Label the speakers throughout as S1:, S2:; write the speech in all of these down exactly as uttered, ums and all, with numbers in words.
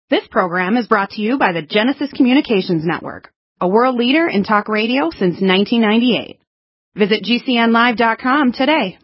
S1: This program is brought to you by the Genesis Communications Network, a world leader in talk radio since nineteen ninety-eight. Visit G C N live dot com today.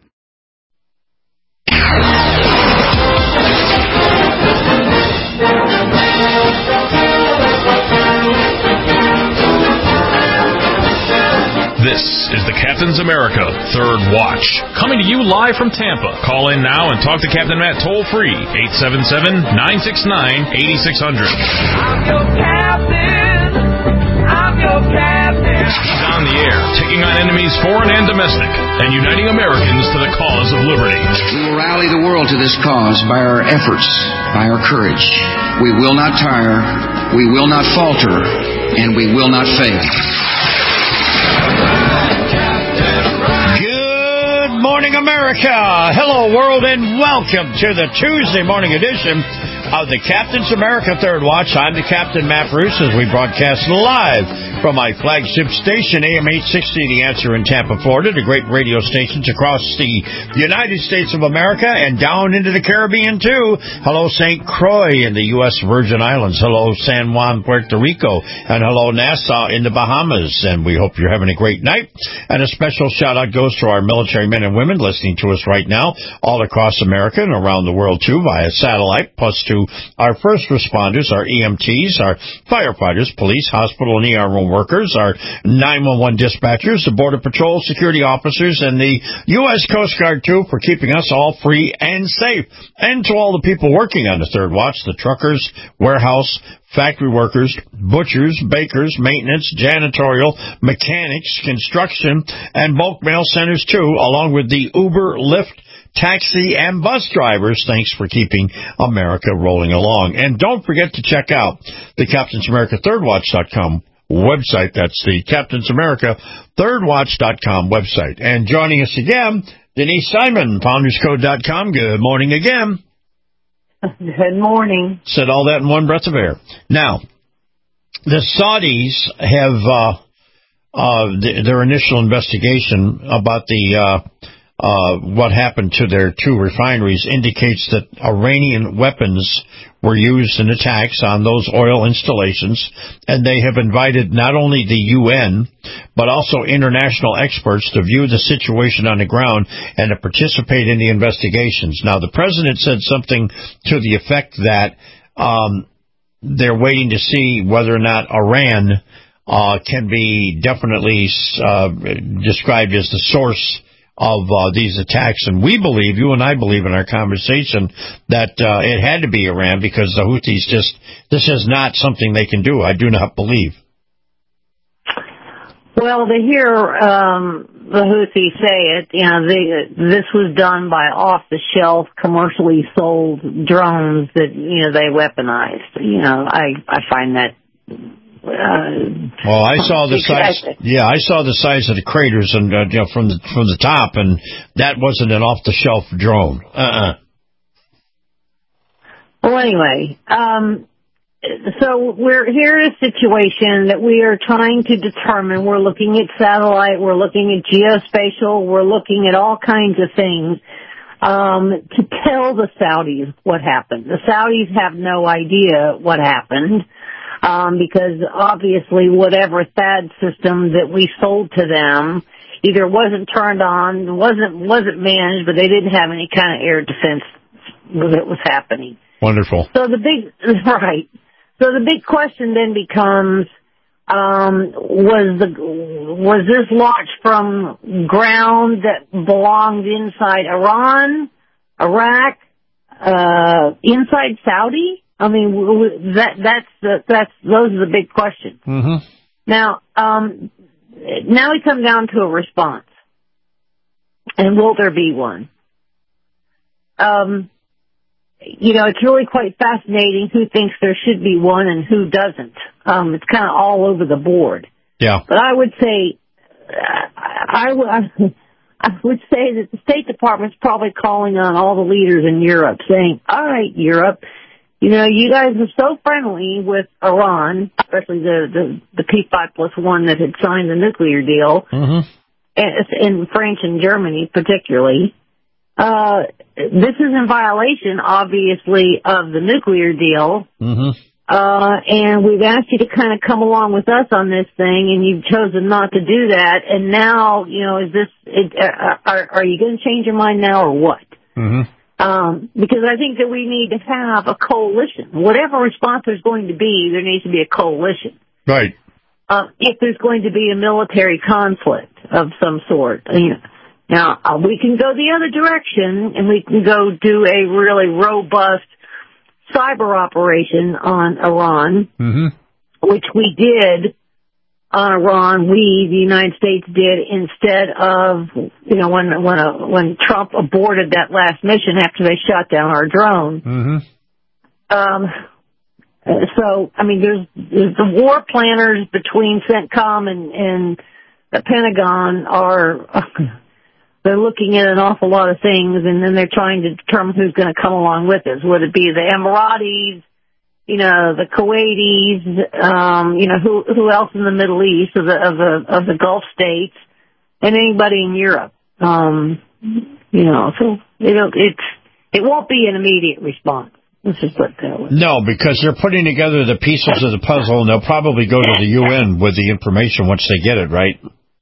S2: This is the Captain's America Third Watch, coming to you live from Tampa. Call in now and talk to Captain Matt toll-free, eight seven seven, nine six nine, eight six zero zero.
S3: I'm your captain. I'm your captain.
S2: He's on the air, taking on enemies foreign and domestic, and uniting Americans to the cause of liberty.
S4: We will rally the world to this cause by our efforts, by our courage. We will not tire, we will not falter, and we will not fail.
S5: Good morning, America. Hello, world, and welcome to the Tuesday morning edition of the Captain's America Third Watch. I'm the Captain, Matt Bruce, as we broadcast live from my flagship station, A M eight sixty, The Answer in Tampa, Florida, to great radio stations across the United States of America and down into the Caribbean, too. Hello, Saint Croix in the U S Virgin Islands. Hello, San Juan, Puerto Rico. And hello, Nassau in the Bahamas. And we hope you're having a great night. And a special shout-out goes to our military men and women listening to us right now all across America and around the world, too, via satellite, plus to our first responders, our E M Ts, our firefighters, police, hospital, and E R room workers, our nine one one dispatchers, the Border Patrol security officers, and the U S Coast Guard, too, for keeping us all free and safe. And to all the people working on the Third Watch, the truckers, warehouse, factory workers, butchers, bakers, maintenance, janitorial, mechanics, construction, and bulk mail centers, too, along with the Uber, Lyft, taxi, and bus drivers. Thanks for keeping America rolling along. And don't forget to check out the Captain's America Third Watch dot com website. That's the Captain's America Third Watch dot com website. And joining us again, Denise Simon, Founders Code dot com. Good morning again.
S6: Good morning.
S5: Said all that in one breath of air. Now, the Saudis have uh, uh, th- their initial investigation about the uh, uh, what happened to their two refineries indicates that Iranian weapons were used in attacks on those oil installations, and they have invited not only the U N, but also international experts to view the situation on the ground and to participate in the investigations. Now, the president said something to the effect that um, they're waiting to see whether or not Iran uh, can be definitely uh, described as the source of uh, these attacks. And we believe, you and I believe in our conversation, that uh, it had to be Iran because the Houthis just, this is not something they can do. I do not believe.
S6: Well, to hear um, the Houthis say it, you know, they, this was done by off-the-shelf, commercially sold drones that, you know, they weaponized. You know, I, I find that Uh,
S5: well, I saw the size. Yeah, I saw the size of the craters, and uh, you know, from the from the top, and that wasn't an off-the-shelf drone. Uh-uh.
S6: Well, anyway, um, so we're here in a situation that we are trying to determine. We're looking at satellite, we're looking at geospatial, we're looking at all kinds of things um, to tell the Saudis what happened. The Saudis have no idea what happened. Um, because obviously whatever T A D system that we sold to them either wasn't turned on, wasn't wasn't managed, but they didn't have any kind of air defense that was happening.
S5: Wonderful.
S6: So the big right. So the big question then becomes: um, was the was this launched from ground that belonged inside Iran, Iraq, uh, inside Saudi? I mean, that that's the, that's those are the big questions.
S5: Mm-hmm.
S6: Now, um, now we come down to a response, and will there be one? Um, you know, it's really quite fascinating who thinks there should be one and who doesn't. Um, it's kind of all over the board.
S5: Yeah.
S6: But I would say, I, I, I would say that the State Department's probably calling on all the leaders in Europe, saying, "All right, Europe. You know, you guys are so friendly with Iran, especially the, the, the P five plus one that had signed the nuclear deal,
S5: mm-hmm.
S6: and, in France and Germany particularly. Uh, this is in violation, obviously, of the nuclear deal,
S5: mm-hmm.
S6: Uh, and we've asked you to kind of come along with us on this thing, and you've chosen not to do that. And now, you know, is this, it, uh, are, are you going to change your mind now or what?
S5: Mm-hmm.
S6: Um, because I think that we need to have a coalition. Whatever response there's going to be, there needs to be a coalition.
S5: Right.
S6: Uh, if there's going to be a military conflict of some sort. You know, now, uh, we can go the other direction, and we can go do a really robust cyber operation on Iran,
S5: mm-hmm.
S6: which we did on Iran. We, the United States, did instead of, you know, when when uh, when Trump aborted that last mission after they shot down our drone.
S5: Mm-hmm.
S6: Um, so, I mean, there's, there's the war planners between CENTCOM and, and the Pentagon are. They're looking at an awful lot of things, and then they're trying to determine who's going to come along with us. Would it be the Emiratis, you know, the Kuwaitis, um, you know, who who else in the Middle East, of the of the of the Gulf states, and anybody in Europe? Um, you know, so you know, it's it won't be an immediate response. Let's just put it that way.
S5: No, because they're putting together the pieces of the puzzle, and they'll probably go to the U N with the information once they get it, right?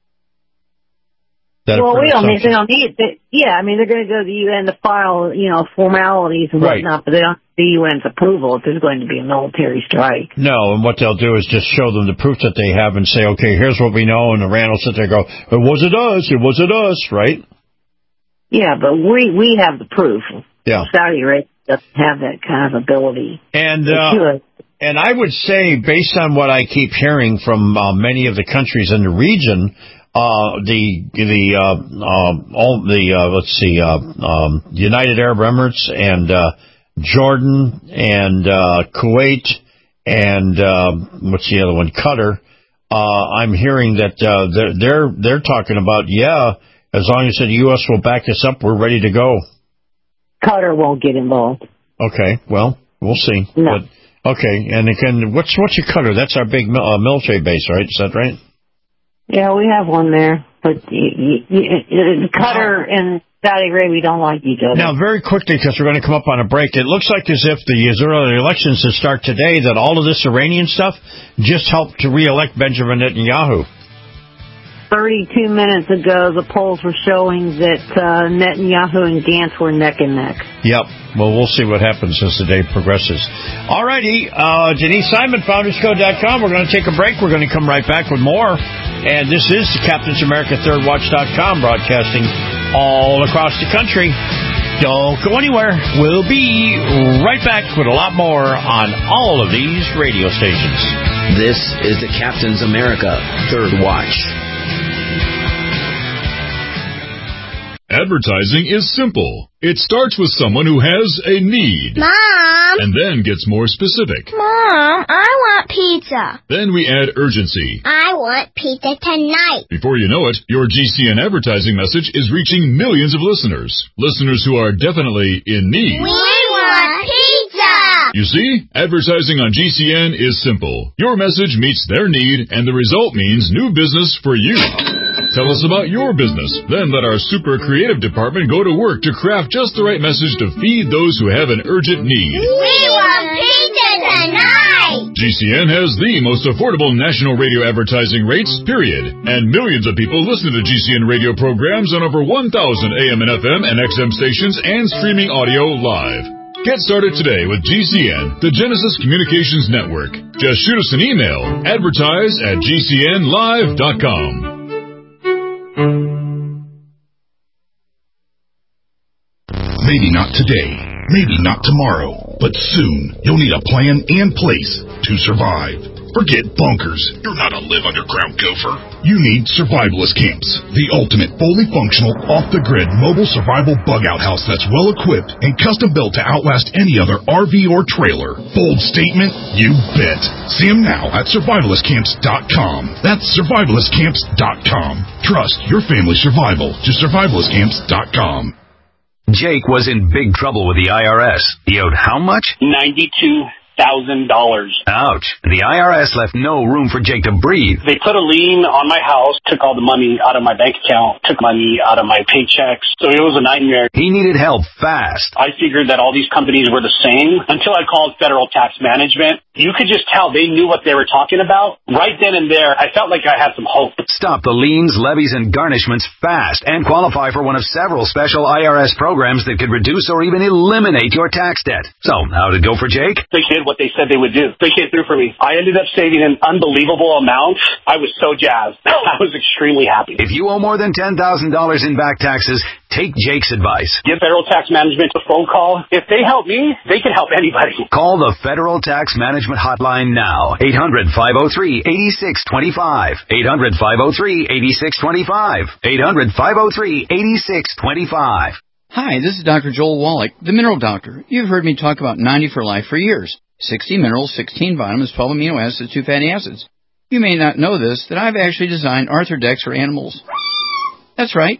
S5: That
S6: well, we don't need, they don't need it. Yeah, I mean, they're going to go to the U N to file, you know, formalities and
S5: right.
S6: whatnot, but they don't have the U N's approval if there's going to be a military strike.
S5: No, and what they'll do is just show them the proof that they have and say, okay, here's what we know, and Iran will sit there and go, it wasn't us, it wasn't us, right?
S6: Yeah, but we, we have the proof.
S5: Yeah.
S6: Saudi Arabia doesn't have that kind of ability.
S5: And, uh, and I would say, based on what I keep hearing from uh, many of the countries in the region, Uh, the, the, uh, uh, all the, uh, let's see, uh, um, United Arab Emirates and, uh, Jordan and, uh, Kuwait and, uh, what's the other one? Qatar. Uh, I'm hearing that, uh, they're, they're, they're talking about, yeah, as long as the U S will back us up, we're ready to go.
S6: Qatar won't get involved.
S5: Okay. Well, we'll see.
S6: No.
S5: But, okay. And again, what's, what's your Qatar? That's our big uh, military base, right? Is that right?
S6: Yeah, we have one there, but you, you, you, Qatar and Saudi Arabia don't like each other.
S5: Now, very quickly, because we're going to come up on a break, it looks like as if the Israeli elections that start today, that all of this Iranian stuff just helped to reelect Benjamin Netanyahu.
S6: thirty-two minutes ago, the polls were showing that uh, Netanyahu and Gantz were neck and neck.
S5: Yep. Well, we'll see what happens as the day progresses. All righty. Uh, Denise Simon, founders code dot com. We're going to take a break. We're going to come right back with more. And this is the Captain's America Third Watch dot com, broadcasting all across the country. Don't go anywhere. We'll be right back with a lot more on all of these radio stations.
S7: This is the Captain's America Third Watch.
S8: Advertising is simple. It starts with someone who has a need.
S9: Mom!
S8: And then gets more specific.
S9: Mom, I want pizza.
S8: Then we add urgency.
S9: I want pizza tonight.
S8: Before you know it, your G C N advertising message is reaching millions of listeners. Listeners who are definitely in need.
S9: We want pizza!
S8: You see, advertising on G C N is simple. Your message meets their need, and the result means new business for you. Tell us about your business. Then let our super creative department go to work to craft just the right message to feed those who have an urgent need.
S9: We want pizza tonight!
S8: G C N has the most affordable national radio advertising rates, period. And millions of people listen to G C N radio programs on over one thousand A M and F M and X M stations and streaming audio live. Get started today with G C N, the Genesis Communications Network. Just shoot us an email, advertise at G C N live dot com.
S10: Maybe not today, maybe not tomorrow, but soon you'll need a plan and place to survive. Forget bunkers. You're not a live underground gopher. You need Survivalist Camps, the ultimate fully functional, off-the-grid mobile survival bug-out house that's well-equipped and custom-built to outlast any other R V or trailer. Bold statement? You bet. See them now at survivalist camps dot com. That's survivalist camps dot com. Trust your family's survival to survivalist camps dot com.
S11: Jake was in big trouble with the I R S. He owed how much?
S12: ninety-two thousand dollars.
S11: Ouch. The I R S left no room for Jake to breathe.
S12: They put a lien on my house, took all the money out of my bank account, took money out of my paychecks. So it was a nightmare.
S11: He needed help fast.
S12: I figured that all these companies were the same until I called Federal Tax Management. you could just tell they knew what they were talking about. Right then and there, I felt like I had some hope.
S11: Stop the liens, levies, and garnishments fast and qualify for one of several special I R S programs that could reduce or even eliminate your tax debt. So, how did it go for Jake?
S12: They did what they said they would do. They came through for me. I ended up saving an unbelievable amount. I was so jazzed. I was extremely happy.
S11: If you owe more than ten thousand dollars in back taxes, take Jake's advice.
S12: Give Federal Tax Management a phone call. If they help me, they can help anybody.
S11: Call the Federal Tax Management Hotline now. eight hundred, five oh three, eight six two five. eight hundred, five oh three, eight six two five. eight hundred, five oh three, eight six two five.
S13: Hi, this is Doctor Joel Wallach, the Mineral Doctor. You've heard me talk about ninety for Life for years. sixty minerals, sixteen vitamins, twelve amino acids, two fatty acids. You may not know this, that I've actually designed Arthrodex for animals. That's right.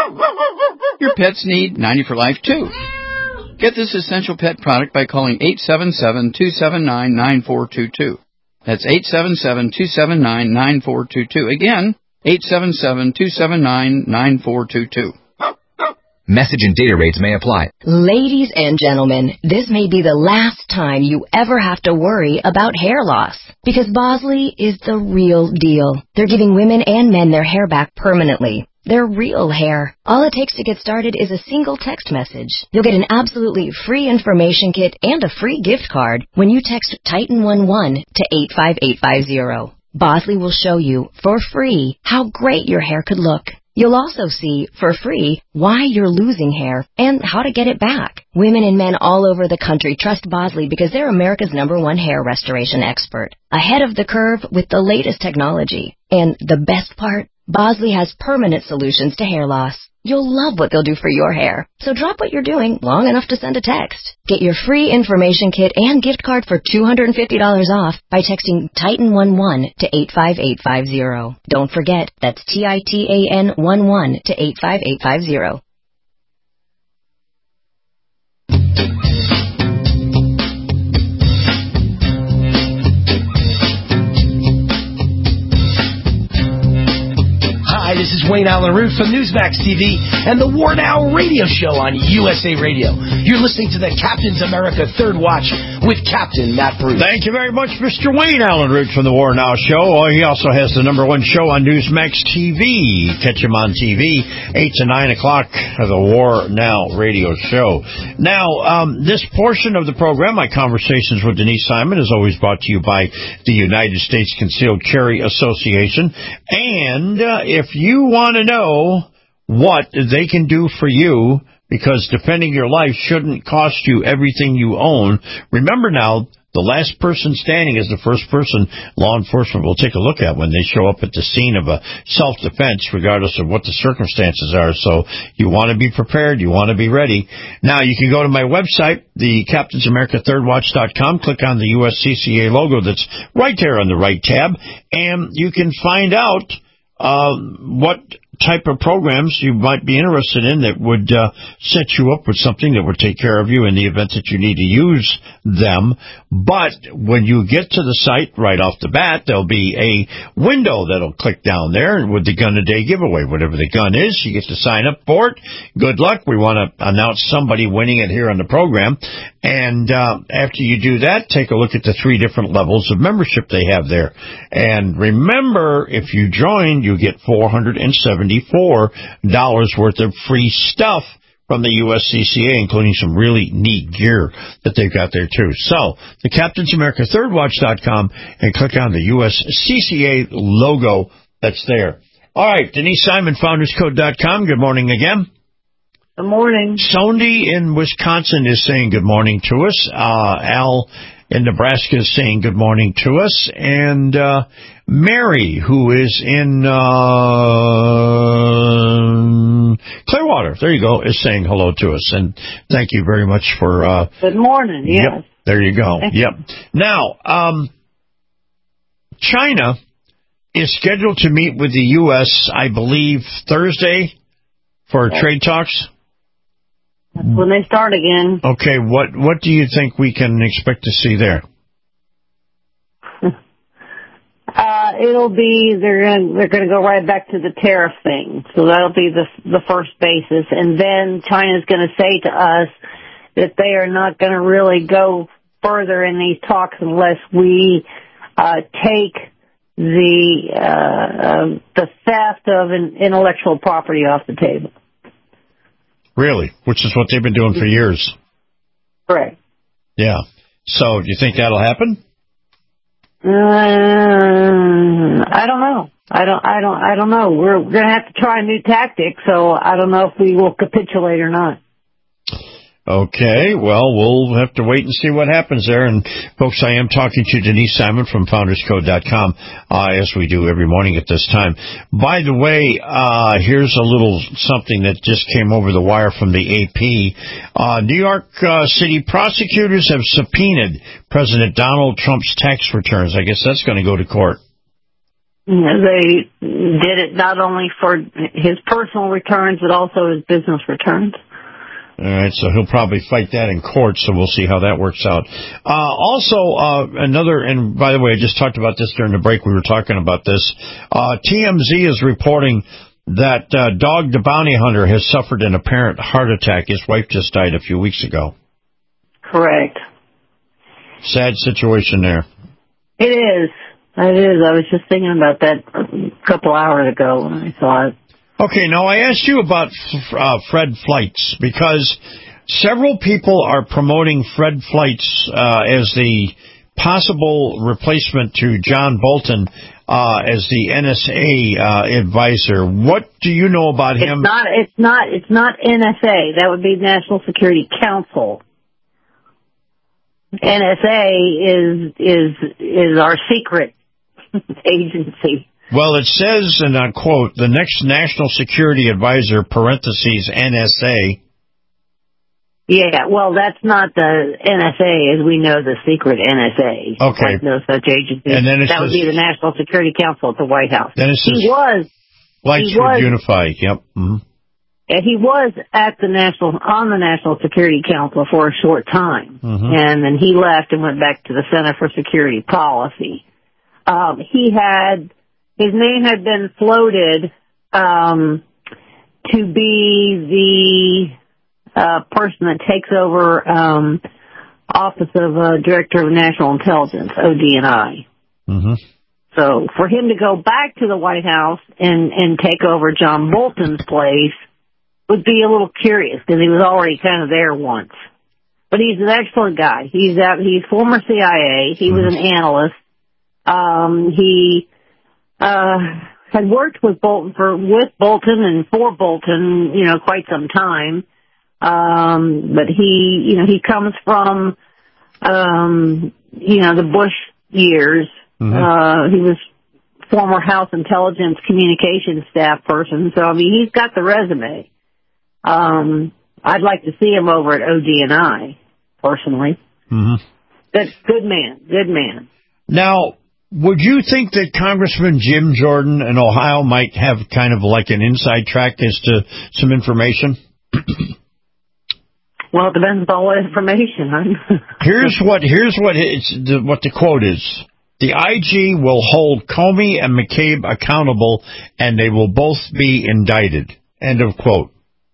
S13: Your pets need ninety for Life, too. Get this essential pet product by calling eight seven seven, two seven nine, nine four two two. That's eight seven seven, two seven nine, nine four two two. Again, eight seven seven, two seven nine, nine four two two.
S14: Message and data rates may apply.
S15: Ladies and gentlemen, this may be the last time you ever have to worry about hair loss. Because Bosley is the real deal. They're giving women and men their hair back permanently. Their real hair. All it takes to get started is a single text message. You'll get an absolutely free information kit and a free gift card when you text Titan eleven to eight five eight five zero. Bosley will show you, for free, how great your hair could look. You'll also see, for free, why you're losing hair and how to get it back. Women and men all over the country trust Bosley because they're America's number one hair restoration expert. Ahead of the curve with the latest technology. And the best part? Bosley has permanent solutions to hair loss. You'll love what they'll do for your hair. So drop what you're doing long enough to send a text. Get your free information kit and gift card for two hundred fifty dollars off by texting Titan eleven to eight five eight five zero. Don't forget, that's T I T A N eleven to eight five eight five zero.
S16: Hi, this is Wayne Allen Root from Newsmax T V and the War Now radio show on U S A Radio. You're listening to the Captain's America Third Watch with Captain Matt Bruce.
S5: Thank you very much, Mister Wayne Allen Root from the War Now show. Oh, he also has the number one show on Newsmax T V. Catch him on T V, eight to nine o'clock, of the War Now radio show. Now, um, this portion of the program, my conversations with Denise Simon, is always brought to you by the United States Concealed Carry Association. And uh, if you want to know what they can do for you, because defending your life shouldn't cost you everything you own, remember now, the last person standing is the first person law enforcement will take a look at when they show up at the scene of a self-defense, regardless of what the circumstances are. So you want to be prepared. You want to be ready. Now, you can go to my website, the Captains America Third Watch dot com, click on the U S C C A logo that's right there on the right tab, and you can find out uh, what type of programs you might be interested in that would uh, set you up with something that would take care of you in the event that you need to use them. But when you get to the site right off the bat, there'll be a window that'll click down there with the Gun a Day giveaway. Whatever the gun is, you get to sign up for it. Good luck. We want to announce somebody winning it here on the program. And uh, after you do that, take a look at the three different levels of membership they have there. And remember, if you join, you get four hundred seventy-four dollars worth of free stuff from the U S C C A, including some really neat gear that they've got there, too. So, the Captains America Third Watch dot com, and click on the U S C C A logo that's there. All right, Denise Simon, Founders Code dot com. Good morning again.
S6: Good morning.
S5: Sondy in Wisconsin is saying good morning to us. Uh, Al in Nebraska is saying good morning to us. And uh, Mary, who is in uh, Clearwater, there you go, is saying hello to us. And thank you very much for... Uh,
S6: good morning, yes.
S5: Yep, there you go. Yep. Now, um, China is scheduled to meet with the U S, I believe, Thursday for yes. trade talks.
S6: That's when they start again.
S5: Okay, what what do you think we can expect to see there?
S6: uh, it'll be they're going they're going to go right back to the tariff thing. So that'll be the the first basis, and then China's going to say to us that they are not going to really go further in these talks unless we uh, take the uh, uh, the theft of an intellectual property off the table.
S5: Really? Which is what they've been doing for years.
S6: Correct.
S5: Yeah. So, do you think that'll happen?
S6: Uh, I don't know. I don't. I don't. I don't know. We're, we're going to have to try a new tactic. So I don't know if we will capitulate or not.
S5: Okay, well, we'll have to wait and see what happens there. And, folks, I am talking to Denise Simon from founders code dot com, uh, as we do every morning at this time. By the way, uh, here's a little something that just came over the wire from the A P. Uh, New York uh, City prosecutors have subpoenaed President Donald Trump's tax returns. I guess that's going to go to court.
S6: They did it not only for his personal returns, but also his business returns.
S5: All right, so he'll probably fight that in court, so we'll see how that works out. Uh, also, uh, another, and by the way, I just talked about this during the break. We were talking about this. Uh, T M Z is reporting that uh, Dog the Bounty Hunter has suffered an apparent heart attack. His wife just died a few weeks ago.
S6: Correct.
S5: Sad situation there.
S6: It is. It is. I was just thinking about that a couple hours ago when I saw it.
S5: Okay, now I asked you about uh, Fred Fleitz because several people are promoting Fred Fleitz uh, as the possible replacement to John Bolton uh, as the N S A uh, advisor. What do you know about him?
S6: It's not. It's not. It's not N S A. That would be National Security Council. N S A is is is our secret agency.
S5: Well, it says, and I quote, the next National Security Advisor, parentheses, N S A.
S6: Yeah, well, that's not the N S A as we know the secret N S A.
S5: Okay.
S6: Like no such agency.
S5: And then it
S6: that
S5: says,
S6: would be the National Security Council at the White House.
S5: Then it says,
S6: he was.
S5: Flights
S6: he
S5: would
S6: was,
S5: unify, yep. Mm-hmm.
S6: Yeah, he was at the National, on the National Security Council for a short time.
S5: Mm-hmm.
S6: And then he left and went back to the Center for Security Policy. Um, he had, his name had been floated um, to be the uh, person that takes over um, Office of uh, Director of National Intelligence, O D N I.
S5: Mm-hmm.
S6: So for him to go back to the White House and, and take over John Bolton's place would be a little curious because he was already kind of there once. But he's an excellent guy. He's out, he's former C I A. He was an analyst. Um, he uh, had worked with Bolton for with Bolton and for Bolton, you know, quite some time. Um, but he, you know, he comes from, um, you know, the Bush years. Mm-hmm. Uh, he was former House Intelligence Communications staff person. So, I mean, he's got the resume. Um, I'd like to see him over at O D N I, personally.
S5: Mm-hmm.
S6: Good, good man, good man.
S5: Now, would you think that Congressman Jim Jordan in Ohio might have kind of like an inside track as to some information?
S6: Well, it depends on what information. Huh?
S5: here's what here's what it's the, what the quote is. The I G will hold Comey and McCabe accountable, and they will both be indicted. End of quote.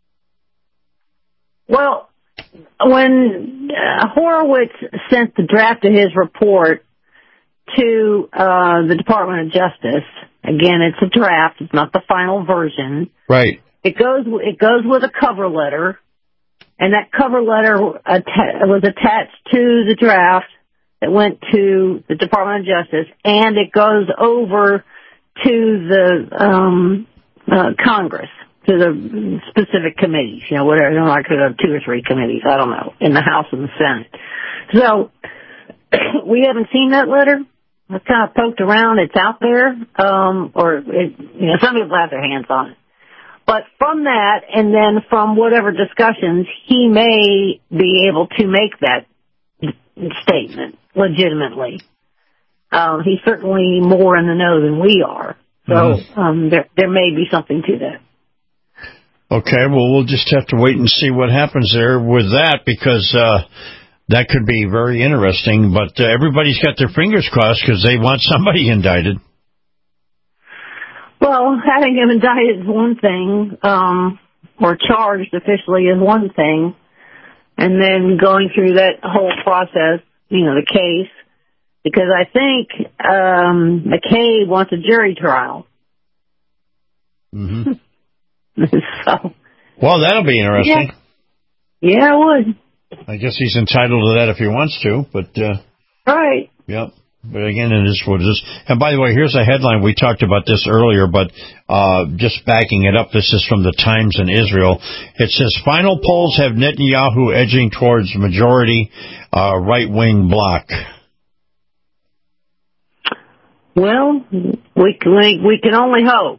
S6: Well, when uh, Horowitz sent the draft of his report to uh, the Department of Justice, again, it's a draft; it's not the final version.
S5: Right.
S6: It goes. It goes with a cover letter, and that cover letter atta- was attached to the draft that went to the Department of Justice, and it goes over to the um, uh, Congress, to the specific committees, you know, whatever, you know, like two or three committees, I don't know, in the House and the Senate. So, we haven't seen that letter. I've kind of poked around. It's out there, um, or, it, you know, some people have their hands on it. But from that, and then from whatever discussions, he may be able to make that statement legitimately. Um, he's certainly more in the know than we are. So, mm-hmm. um, there, there may be something to that.
S5: Okay, well, we'll just have to wait and see what happens there with that, because uh, that could be very interesting. But uh, everybody's got their fingers crossed because they want somebody indicted.
S6: Well, having him indicted is one thing, um, or charged officially is one thing, and then going through that whole process, you know, the case, because I think um, McKay wants a jury trial.
S5: Mm-hmm.
S6: So,
S5: well, that'll be interesting.
S6: Yeah. yeah, it would.
S5: I guess he's entitled to that if he wants to, but... Uh,
S6: right.
S5: Yep. But again, it is what it is. And by the way, here's a headline. We talked about this earlier, but uh, just backing it up, this is from the Times in Israel. It says, final polls have Netanyahu edging towards majority uh, right-wing bloc.
S6: Well, we can, we can only hope.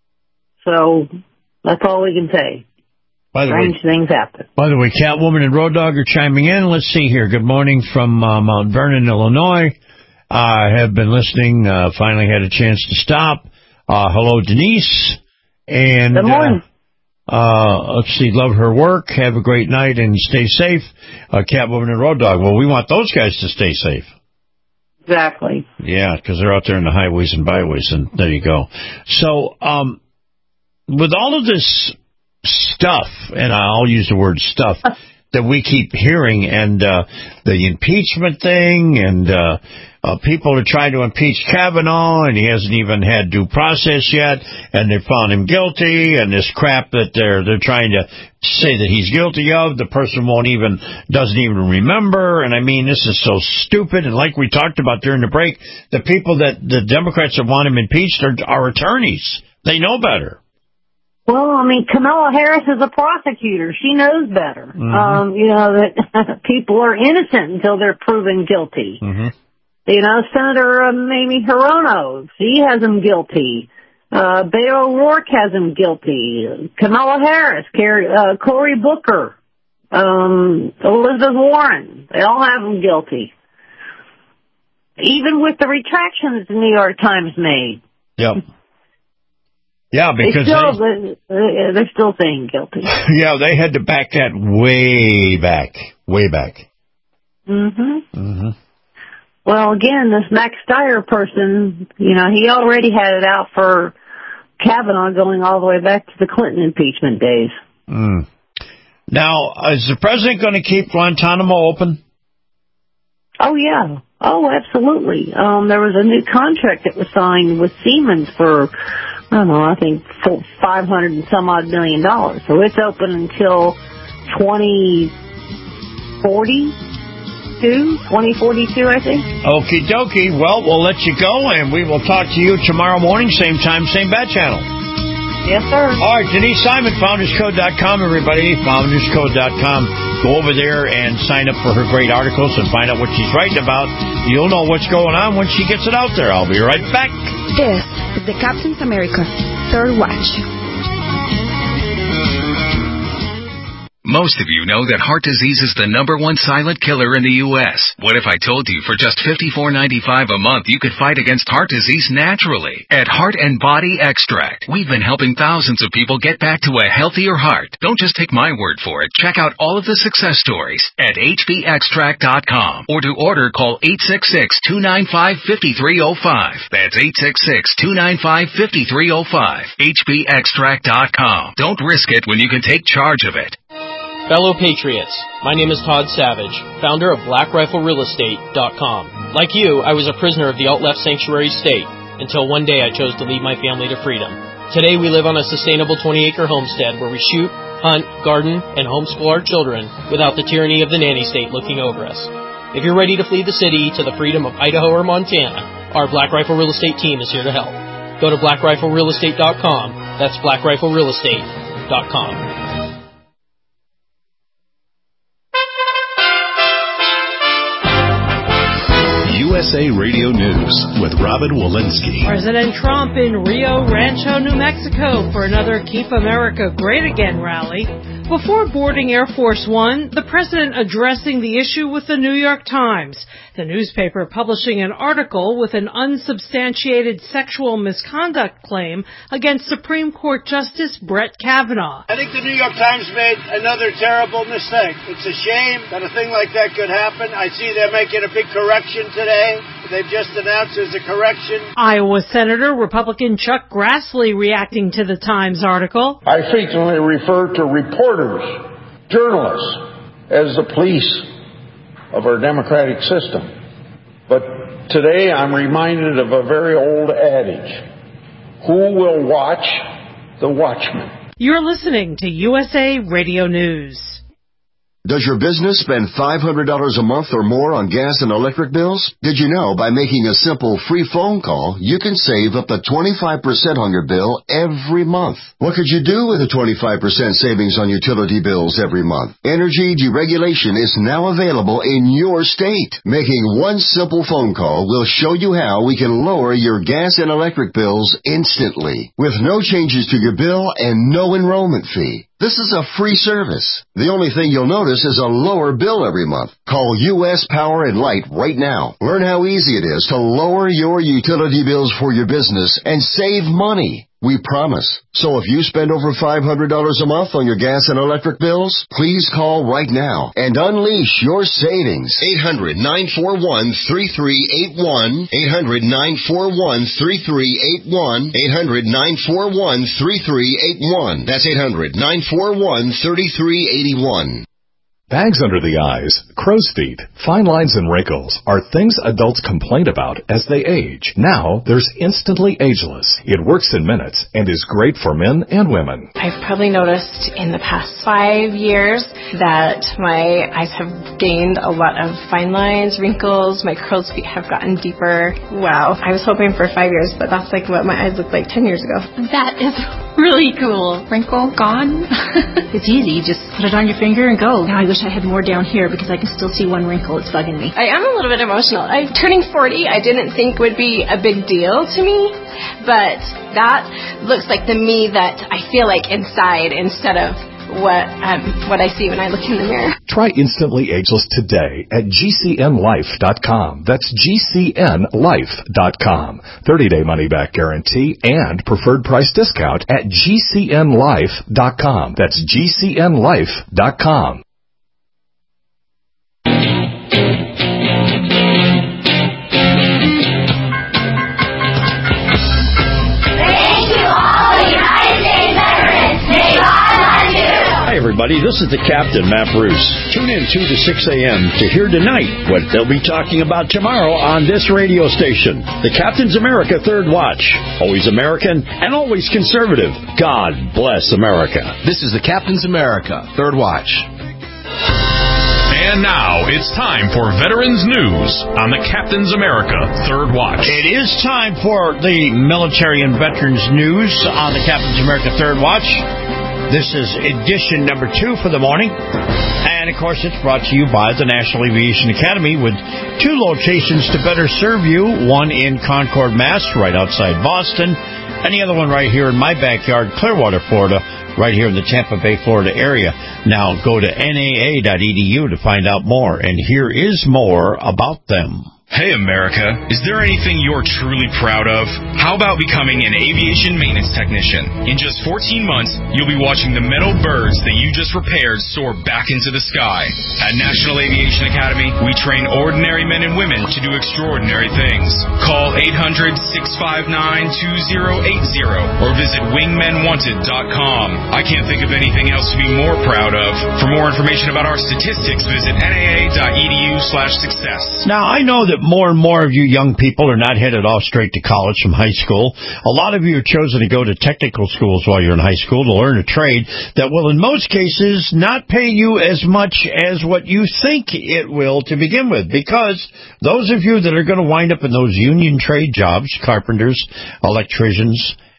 S6: So that's all we can say.
S5: By the
S6: Strange
S5: way,
S6: things happen.
S5: By the way, Catwoman and Road Dog are chiming in. Let's see here. Good morning from uh, Mount Vernon, Illinois. I uh, have been listening. Uh, finally had a chance to stop. Uh, hello, Denise. And
S6: Good morning.
S5: Uh, uh, let's see. Love her work. Have a great night and stay safe. Uh, Catwoman and Road Dog. Well, we want those guys to stay safe.
S6: Exactly.
S5: Yeah, because they're out there in the highways and byways, and there you go. So, um, with all of this stuff, and I'll use the word stuff, that we keep hearing, and uh, the impeachment thing, and uh, uh, people are trying to impeach Kavanaugh, and he hasn't even had due process yet, and they found him guilty, and this crap that they're they're trying to say that he's guilty of, the person won't even, doesn't even remember, and I mean, this is so stupid, and like we talked about during the break, the people that the Democrats that want him impeached are, are attorneys. They know better.
S6: Well, I mean, Kamala Harris is a prosecutor. She knows better. Mm-hmm. Um, you know, that people are innocent until they're proven guilty.
S5: Mm-hmm.
S6: You know, Senator uh, Amy Hirono, she has him guilty. Uh, Beto O'Rourke has him guilty. Kamala Harris, Carrie, uh, Cory Booker, um, Elizabeth Warren, they all have him guilty. Even with the retractions the New York Times made.
S5: Yep. Yeah, because
S6: they still, they, they're still saying guilty.
S5: Yeah, they had to back that way back, way back.
S6: Mm-hmm.
S5: Mm-hmm.
S6: Well, again, this Max Steyer person, you know, he already had it out for Kavanaugh going all the way back to the Clinton impeachment days.
S5: Mm. Now, is the president going to keep Guantanamo open?
S6: Oh, yeah. Oh, absolutely. Um, there was a new contract that was signed with Siemens for, I don't know, I think five hundred and some odd million dollars. So it's open until twenty forty-two, twenty forty-two, I think.
S5: Okie dokie. Well, we'll let you go, and we will talk to you tomorrow morning, same time, same bat channel.
S6: Yes, sir.
S5: All right, Denise Simon, founders code dot com, everybody. founders code dot com. Go over there and sign up for her great articles and find out what she's writing about. You'll know what's going on when she gets it out there. I'll be right back.
S1: This is the Captain's America Third Watch.
S17: Most of you know that heart disease is the number one silent killer in the U S What if I told you for just fifty-four ninety-five a month you could fight against heart disease naturally? At Heart and Body Extract, we've been helping thousands of people get back to a healthier heart. Don't just take my word for it. Check out all of the success stories at H B extract dot com, or to order, call eight six six, two nine five, five three zero five. That's eight six six, two nine five, five three zero five. H B extract dot com. Don't risk it when you can take charge of it.
S18: Fellow Patriots, my name is Todd Savage, founder of Black Rifle Real Estate dot com. Like you, I was a prisoner of the alt-left sanctuary state, until one day I chose to lead my family to freedom. Today we live on a sustainable twenty-acre homestead where we shoot, hunt, garden, and homeschool our children without the tyranny of the nanny state looking over us. If you're ready to flee the city to the freedom of Idaho or Montana, our Black Rifle Real Estate team is here to help. Go to Black Rifle Real Estate dot com. That's Black Rifle Real Estate dot com.
S19: U S A Radio News with Robin Walensky.
S20: President Trump in Rio Rancho, New Mexico for another Keep America Great Again rally. Before boarding Air Force One, the president addressing the issue with the New York Times, the newspaper publishing an article with an unsubstantiated sexual misconduct claim against Supreme Court Justice Brett Kavanaugh.
S21: I think the New York Times made another terrible mistake. It's a shame that a thing like that could happen. I see they're making a big correction today. They've just announced there's a correction.
S20: Iowa Senator Republican Chuck Grassley reacting to the Times article.
S22: I frequently refer to reporters, journalists, as the police
S3: of our democratic system. But today I'm reminded of a very old adage. Who will watch the watchman?
S20: You're listening to U S A Radio News.
S22: Does your business spend five hundred dollars a month or more on gas and electric bills? Did you know by making a simple free phone call, you can save up to twenty-five percent on your bill every month? What could you do with a twenty-five percent savings on utility bills every month? Energy deregulation is now available in your state. Making one simple phone call will show you how we can lower your gas and electric bills instantly, with no changes to your bill and no enrollment fee. This is a free service. The only thing you'll notice is a lower bill every month. Call U S Power and Light right now. Learn how easy it is to lower your utility bills for your business and save money. We promise. So if you spend over five hundred dollars a month on your gas and electric bills, please call right now and unleash your savings. eight hundred, nine four one, three three eight one. eight hundred, nine four one, three three eight one. eight hundred, nine four one, three three eight one. That's eight hundred, nine four one, three three eight one.
S19: Bags under the eyes, crow's feet, fine lines and wrinkles are things adults complain about as they age. Now, there's Instantly Ageless. It works in minutes and is great for men and women.
S23: I've probably noticed in the past five years that my eyes have gained a lot of fine lines, wrinkles, my crow's feet have gotten deeper. Wow. I was hoping for five years, but that's like what my eyes looked like ten years ago.
S24: That is really cool. Wrinkle gone. It's easy. You just put it on your finger and go. Now I wish I had more down here because I can still see one wrinkle. It's bugging me.
S23: I am a little bit emotional. I'm turning forty. I didn't think would be a big deal to me, but that looks like the me that I feel like inside instead of what um, what I see when I look in the mirror.
S19: Try Instantly Ageless today at G C N life dot com. That's G C N life dot com. thirty-day money-back guarantee and preferred price discount at G C N life dot com. That's G C N life dot com.
S5: Hi, everybody. This is the Captain, Matt Bruce. Tune in two to six a.m. to hear tonight what they'll be talking about tomorrow on this radio station. The Captain's America Third Watch. Always American and always conservative. God bless America.
S7: This is the Captain's America Third Watch.
S2: And now it's time for Veterans News on the Captain's America Third Watch.
S5: It is time for the Military and Veterans News on the Captain's America Third Watch. This is edition number two for the morning. And, of course, it's brought to you by the National Aviation Academy with two locations to better serve you. One in Concord, Mass, right outside Boston. And the other one right here in my backyard, Clearwater, Florida, right here in the Tampa Bay, Florida area. Now, go to N A A dot E D U to find out more. And here is more about them.
S2: Hey, America, is there anything you're truly proud of? How about becoming an aviation maintenance technician? In just fourteen months, you'll be watching the metal birds that you just repaired soar back into the sky. At National Aviation Academy, we train ordinary men and women to do extraordinary things. Call eight hundred, six five nine, two zero eight zero or visit wingmen wanted dot com. I can't think of anything else to be more proud of. For more information about our statistics, visit N A A dot E D U slash success.
S5: Now, I know that more and more of you young people are not headed off straight to college from high school. A lot of you have chosen to go to technical schools while you're in high school to learn a trade that will, in most cases, not pay you as much as what you think it will to begin with. Because those of you that are going to wind up in those union trade jobs, carpenters, electricians,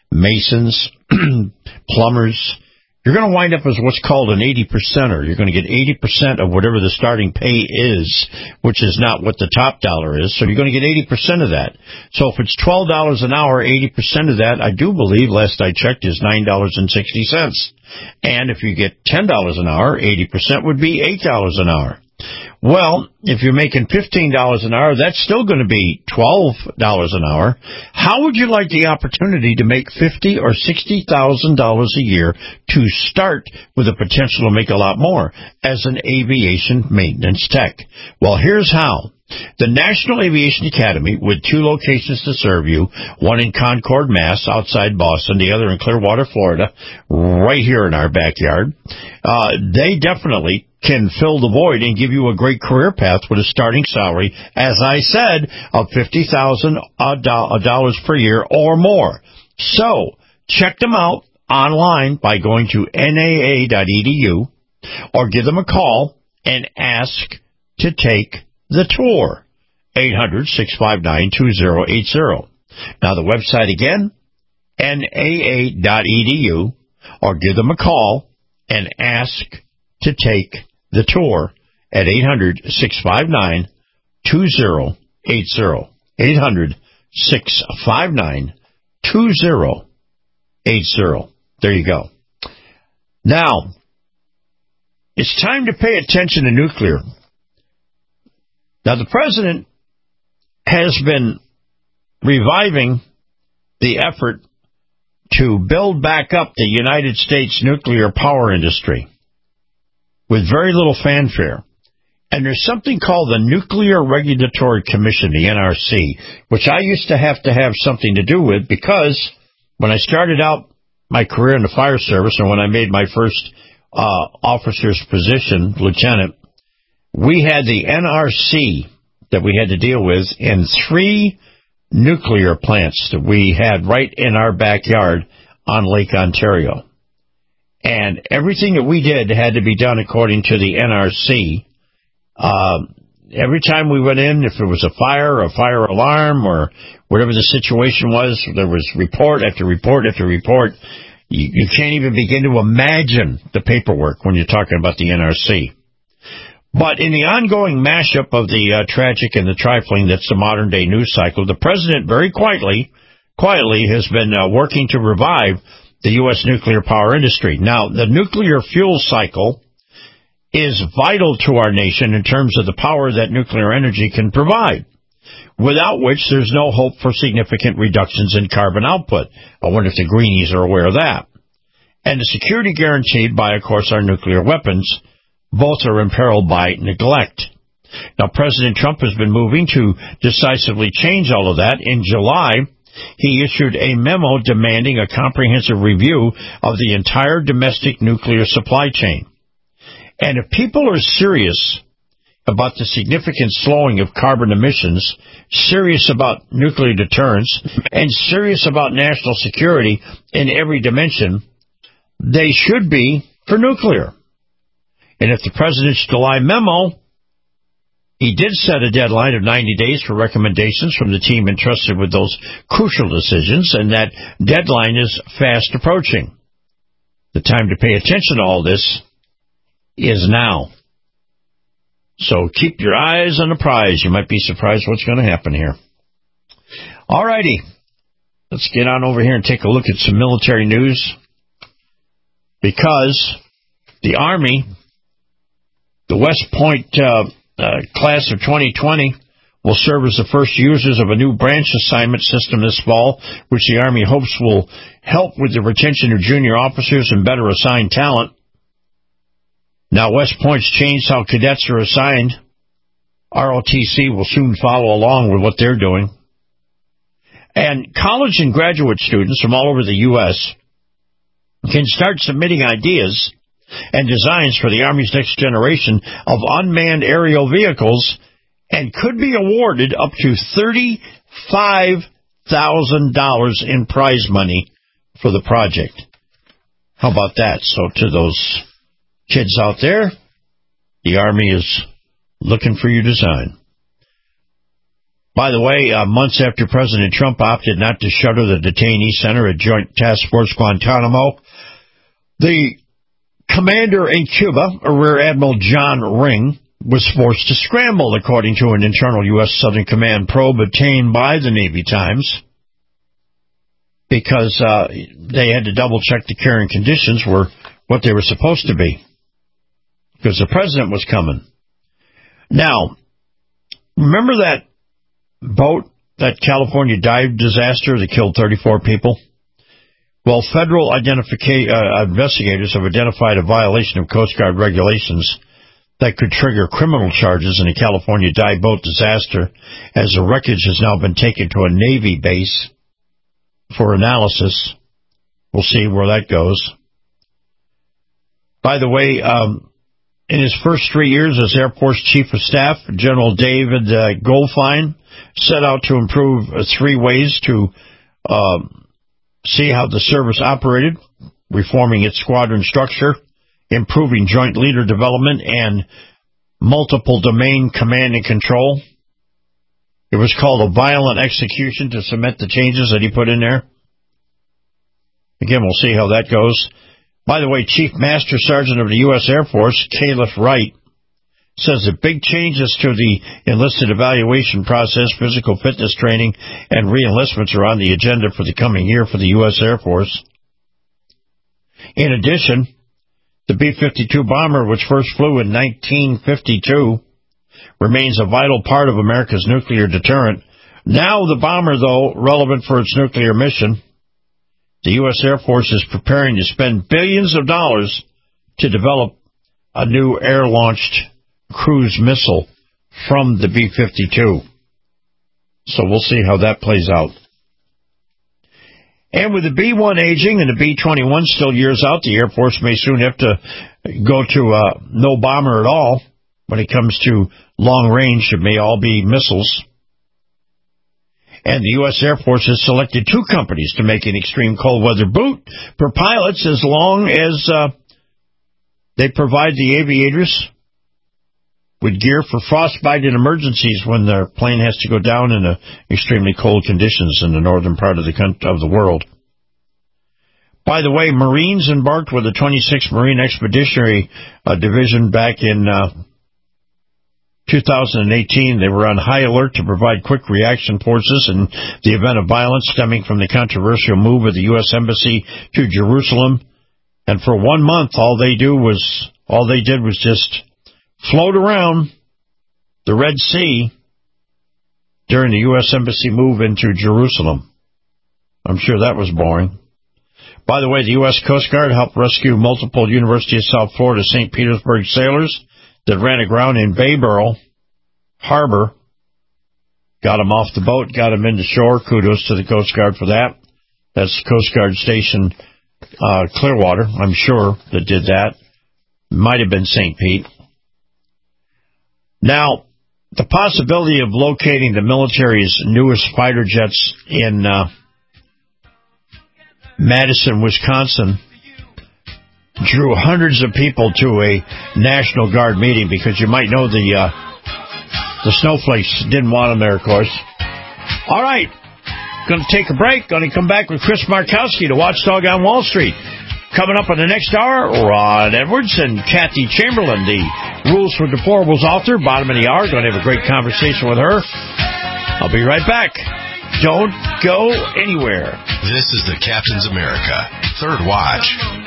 S5: masons, plumbers, you're going to wind up as what's called an eighty percenter. You're going to get eighty percent of whatever the starting pay is, which is not what the top dollar is. So you're going to get eighty percent of that. So if it's twelve dollars an hour, eighty percent of that, I do believe, last I checked, is nine dollars and sixty cents. And if you get ten dollars an hour, eighty percent would be eight dollars an hour. Well, if you're making fifteen dollars an hour, that's still going to be twelve dollars an hour. How would you like the opportunity to make fifty thousand dollars or sixty thousand dollars a year to start with the potential to make a lot more as an aviation maintenance tech? Well, here's how. The National Aviation Academy, with two locations to serve you, one in Concord, Mass, outside Boston, the other in Clearwater, Florida, right here in our backyard, uh, they definitely can fill the void and give you a great career path with a starting salary, as I said, of fifty thousand dollars per year or more. So, check them out online by going to N A A dot E D U or give them a call and ask to take the tour. eight hundred, six five nine, two zero eight zero. Now the website again, N A A dot E D U, or give them a call and ask to take the tour at eight hundred, six five nine, two zero eight zero. eight hundred, six five nine, two zero eight zero. There you go. Now, it's time to pay attention to nuclear. Now, the president has been reviving the effort to build back up the United States nuclear power industry with very little fanfare. And there's something called the Nuclear Regulatory Commission, the N R C, which I used to have to have something to do with because when I started out my career in the fire service and when I made my first uh, officer's position, lieutenant, we had the N R C that we had to deal with in three nuclear plants that we had right in our backyard on Lake Ontario. And everything that we did had to be done according to the N R C. Uh, every time we went in, if there was a fire or a fire alarm or whatever the situation was, there was report after report after report. You, you can't even begin to imagine the paperwork when you're talking about the N R C. But in the ongoing mashup of the uh, tragic and the trifling, that's the modern-day news cycle, the president very quietly, quietly has been uh, working to revive the U S nuclear power industry. Now, the nuclear fuel cycle is vital to our nation in terms of the power that nuclear energy can provide, without which there's no hope for significant reductions in carbon output. I wonder if the greenies are aware of that. And the security guaranteed by, of course, our nuclear weapons, both are imperiled by neglect. Now, President Trump has been moving to decisively change all of that. In July, he issued a memo demanding a comprehensive review of the entire domestic nuclear supply chain. And if people are serious about the significant slowing of carbon emissions, serious about nuclear deterrence, and serious about national security in every dimension, they should be for nuclear. And if the president's July memo, he did set a deadline of ninety days for recommendations from the team entrusted with those crucial decisions, and that deadline is fast approaching. The time to pay attention to all this is now. So keep your eyes on the prize. You might be surprised what's going to happen here. All righty. Let's get on over here and take a look at some military news. Because the Army, the West Point uh, uh, class of twenty twenty, will serve as the first users of a new branch assignment system this fall, which the Army hopes will help with the retention of junior officers and better assign talent. Now, West Point's changed how cadets are assigned. R O T C will soon follow along with what they're doing. And college and graduate students from all over the U S can start submitting ideas and designs for the Army's next generation of unmanned aerial vehicles and could be awarded up to thirty-five thousand dollars in prize money for the project. How about that? So to those kids out there, the Army is looking for your design. By the way, uh, months after President Trump opted not to shutter the detainee center at Joint Task Force Guantanamo, the commander in Cuba, Rear Admiral John Ring, was forced to scramble, according to an internal U S Southern Command probe obtained by the Navy Times, because uh, they had to double-check the care and conditions were what they were supposed to be, because the president was coming. Now, remember that boat, that California dive disaster that killed thirty-four people? Well, federal identifica- uh, investigators have identified a violation of Coast Guard regulations that could trigger criminal charges in a California dive boat disaster, as the wreckage has now been taken to a Navy base for analysis. We'll see where that goes. By the way, um, in his first three years as Air Force Chief of Staff, General David uh, Goldfein set out to improve uh, three ways to uh, see how the service operated: reforming its squadron structure, improving joint leader development, and multiple domain command and control. It was called a violent execution to cement the changes that he put in there. Again, we'll see how that goes. By the way, Chief Master Sergeant of the U S Air Force, Caliph Wright, says that big changes to the enlisted evaluation process, physical fitness training, and re-enlistments are on the agenda for the coming year for the U S Air Force. In addition, the B fifty-two bomber, which first flew in nineteen fifty-two, remains a vital part of America's nuclear deterrent. Now the bomber, though, relevant for its nuclear mission. The U S Air Force is preparing to spend billions of dollars to develop a new air-launched cruise missile from the B fifty-two. So we'll see how that plays out. And with the B one aging and the B twenty-one still years out, the Air Force may soon have to go to uh, no bomber at all. When it comes to long range, it may all be missiles. And the U S Air Force has selected two companies to make an extreme cold weather boot for pilots, as long as uh, they provide the aviators with gear for frostbite and emergencies when their plane has to go down in uh, extremely cold conditions in the northern part of the country, of the world. By the way, Marines embarked with the twenty-sixth Marine Expeditionary uh, Division back in uh, two thousand eighteen. They were on high alert to provide quick reaction forces in the event of violence stemming from the controversial move of the U S Embassy to Jerusalem. And for one month, all they do was all they did was just float around the Red Sea during the U S Embassy move into Jerusalem. I'm sure that was boring. By the way, the U S Coast Guard helped rescue multiple University of South Florida Saint Petersburg sailors that ran aground in Bayboro Harbor. Got them off the boat, got them into shore. Kudos to the Coast Guard for that. That's Coast Guard Station uh, Clearwater, I'm sure, that did that. Might have been Saint Pete. Now, the possibility of locating the military's newest fighter jets in uh, Madison, Wisconsin, drew hundreds of people to a National Guard meeting, because you might know the uh, the snowflakes didn't want them there, of course. All right, going to take a break. Going to come back with Chris Markowski, the Watchdog on Wall Street. Coming up in the next hour, Ron Edwards and Kathy Chamberlain, the Rules for Deplorables author, bottom of the hour. Going to have a great conversation with her. I'll be right back. Don't go anywhere.
S4: This is the Captain's America Third Watch.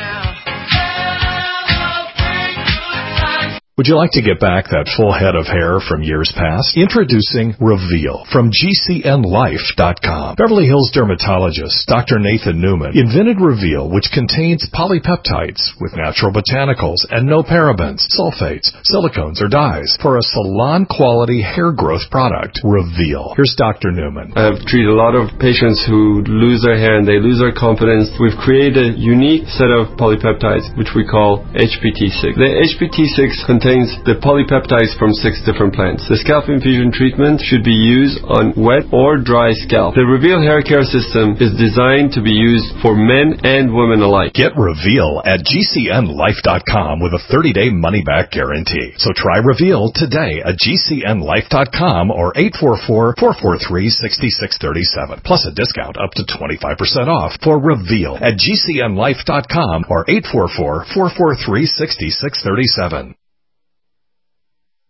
S19: Would you like to get back that full head of hair from years past? Introducing Reveal from G C N life dot com. Beverly Hills dermatologist Doctor Nathan Newman invented Reveal, which contains polypeptides with natural botanicals and no parabens, sulfates, silicones, or dyes for a salon-quality hair growth product. Reveal. Here's Doctor Newman.
S8: I've treated a lot of patients who lose their hair and they lose their confidence. We've created a unique set of polypeptides, which we call H P T six. The H P T six contains contains the polypeptides from six different plants. The scalp infusion treatment should be used on wet or dry scalp. The Reveal hair care system is designed to be used for men and women alike.
S19: Get Reveal at G C N life dot com with a thirty-day money-back guarantee. So try Reveal today at G C N life dot com or eight four four, four four three, six six three seven. Plus a discount up to twenty-five percent off for Reveal at G C N life dot com or eight four four, four four three, six six three seven.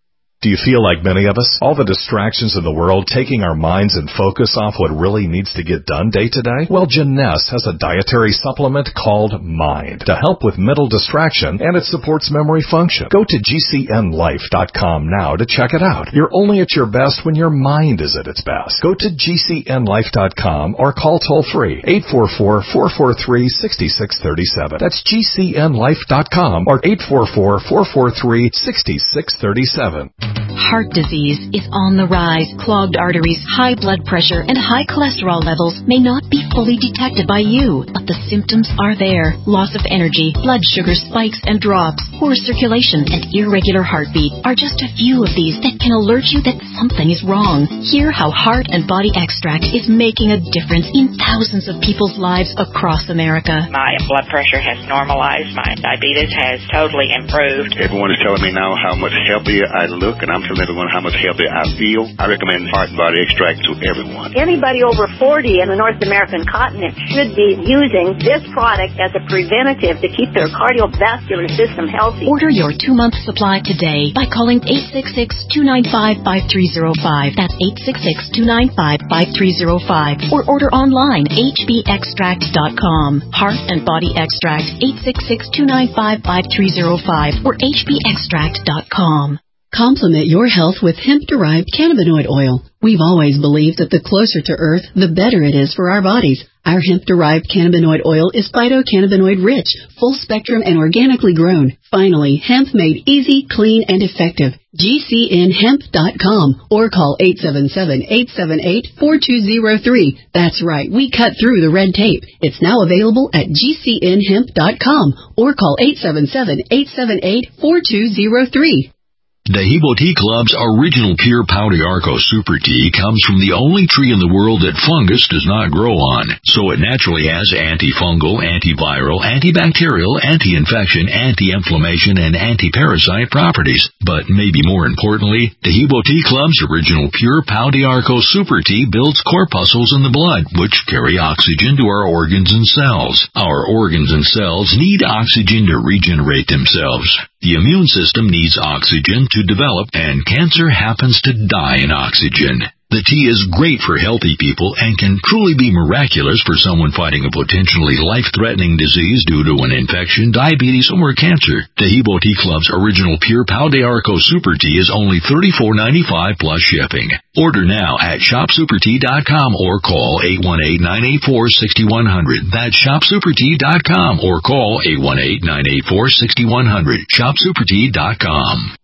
S19: Do you feel like many of us? All the distractions in the world taking our minds and focus off what really needs to get done day to day? Well, Jeunesse has a dietary supplement called Mind to help with mental distraction, and it supports memory function. Go to G C N life dot com now to check it out. You're only at your best when your mind is at its best. Go to G C N life dot com or call toll-free eight four four, four four three, six six three seven. That's G C N life dot com or eight four four, four four three, six six three seven.
S9: Heart disease is on the rise. Clogged arteries, high blood pressure, and high cholesterol levels may not be fully detected by you, but the symptoms are there. Loss of energy, blood sugar spikes and drops, poor circulation, and irregular heartbeat are just a few of these that can alert you that something is wrong. Hear how Heart and Body Extract is making a difference in thousands of people's lives across America.
S10: My blood pressure has normalized. My diabetes has totally improved.
S11: Everyone is telling me now how much healthier I look, and I'm telling everyone how much healthier I feel. I recommend Heart and Body Extract to everyone.
S6: Anybody over forty in the North American continent should be using this product as a preventative to keep their cardiovascular system healthy.
S9: Order your two-month supply today by calling eight six six, two nine five, five three zero five. That's eight six six, two nine five, five three zero five. Or order online, H B extract dot com. Heart and Body Extract, eight six six, two nine five, five three zero five or H B extract dot com.
S12: Complement your health with hemp-derived cannabinoid oil. We've always believed that the closer to Earth, the better it is for our bodies. Our hemp-derived cannabinoid oil is phytocannabinoid-rich, full-spectrum, and organically grown. Finally, hemp made easy, clean, and effective. G C N hemp dot com or call eight seven seven, eight seven eight, four two zero three. That's right, we cut through the red tape. It's now available at G C N hemp dot com or call eight seven seven, eight seven eight, four two zero three.
S25: Dehibo Tea Club's original pure Pau d'Arco Super Tea comes from the only tree in the world that fungus does not grow on, so it naturally has antifungal, antiviral, antibacterial, anti-infection, anti-inflammation, and anti-parasite properties. But maybe more importantly, Dehibo Tea Club's original pure Pau d'Arco Super Tea builds corpuscles in the blood, which carry oxygen to our organs and cells. Our organs and cells need oxygen to regenerate themselves. The immune system needs oxygen to develop, and cancer happens to die in oxygen. The tea is great for healthy people and can truly be miraculous for someone fighting a potentially life-threatening disease due to an infection, diabetes, or cancer. Dehibo Tea Club's original pure Pau d'Arco Super Tea is only thirty-four ninety-five plus shipping. Order now at shop super tea dot com or call eight one eight, nine eight four, six one zero zero. That's shop super tea dot com or call eight one eight, nine eight four, six one zero zero. shop super tea dot com.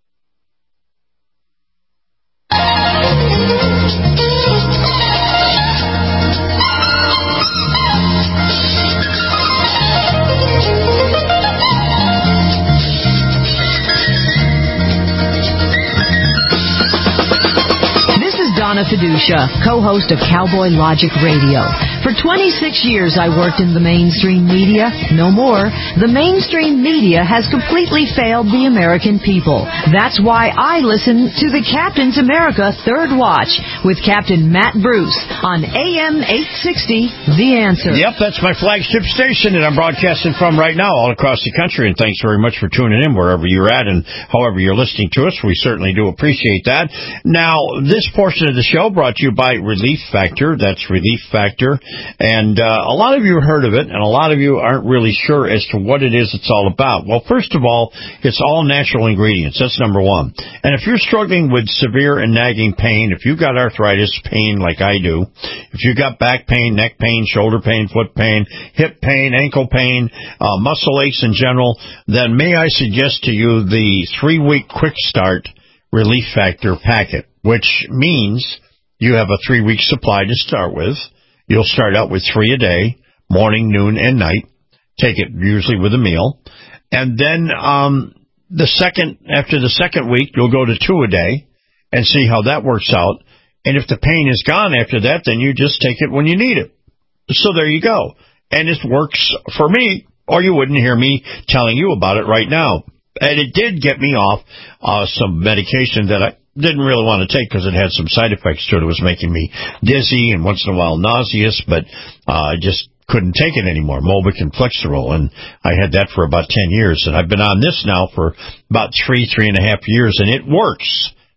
S26: Donna Fiducia, co-host of Cowboy Logic Radio. For twenty-six years, I worked in the mainstream media. No more. The mainstream media has completely failed the American people. That's why I listen to the Captain's America Third Watch with Captain Matt Bruce on A M eight sixty, The Answer.
S5: Yep, that's my flagship station that I'm broadcasting from right now all across the country, and thanks very much for tuning in wherever you're at and however you're listening to us. We certainly do appreciate that. Now, this portion of the show brought to you by Relief Factor. That's Relief Factor. And uh, a lot of you have heard of it, and a lot of you aren't really sure as to what it is it's all about. Well, first of all, it's all natural ingredients. That's number one. And if you're struggling with severe and nagging pain, if you've got arthritis pain like I do, if you've got back pain, neck pain, shoulder pain, foot pain, hip pain, ankle pain, uh, muscle aches in general, then may I suggest to you the three-week quick start Relief Factor packet, which means you have a three-week supply to start with. You'll start out with three a day, morning, noon, and night. Take it usually with a meal. And then um, the second, after the second week, you'll go to two a day and see how that works out. And if the pain is gone after that, then you just take it when you need it. So there you go. And it works for me, or you wouldn't hear me telling you about it right now. And it did get me off uh, some medication that I didn't really want to take because it had some side effects to it. It was making me dizzy and once in a while nauseous, but uh, I just couldn't take it anymore, Mobic and Flexeril, and I had that for about ten years. And I've been on this now for about three, three and a half years, and it works.